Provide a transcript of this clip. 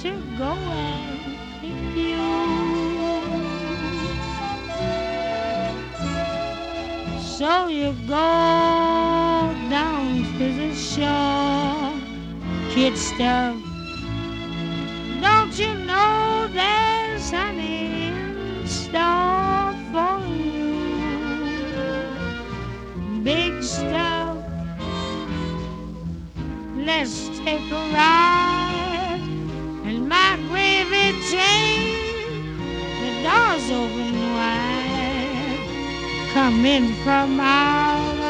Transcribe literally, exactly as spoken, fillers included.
to go and pick you. So you go down to the shore, kid stuff. Don't you know there's honey in store for you? Big stuff. Let's take a ride in my gravy train. The door's open wide. Come in from out